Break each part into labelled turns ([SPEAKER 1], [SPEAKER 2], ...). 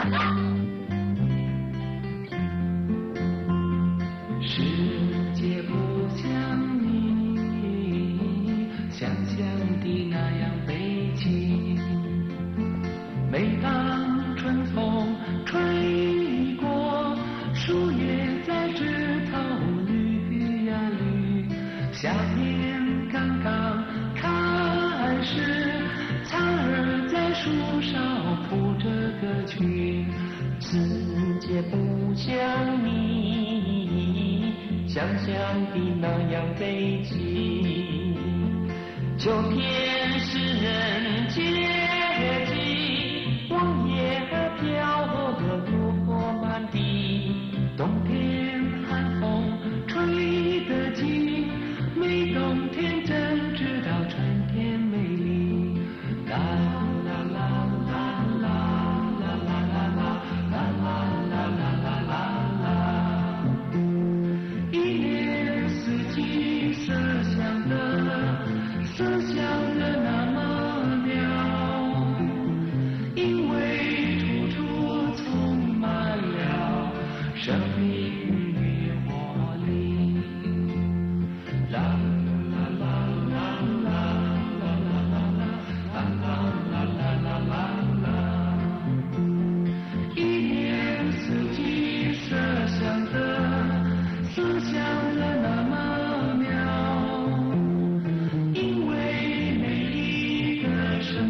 [SPEAKER 1] 世界不像你想象的那样悲情。每当春风吹过，树叶在枝头绿呀绿。夏天刚刚开始，蚕儿在树梢谱着歌曲。
[SPEAKER 2] 世界不像你想象的那样悲情。秋天是人节气，黄叶飘得落满地。
[SPEAKER 1] 冬天寒风吹得紧，每冬天真知道春天美丽。啦啦啦啦啦啦啦啦啦啦啦啦啦，一年四季色香的，色香的那么妙，因为处处充满了生命与活力。啦啦啦啦啦啦啦啦啦啦啦啦，一年四季色香的，色香的那么妙，因为每一个生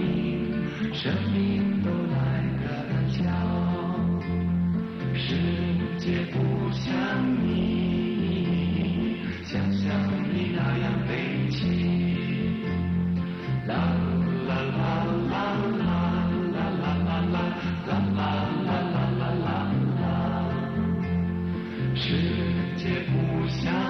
[SPEAKER 1] 命都来得巧。世界不像你想象的那样悲情。啦啦啦啦啦啦啦啦啦啦啦啦啦啦，世界不像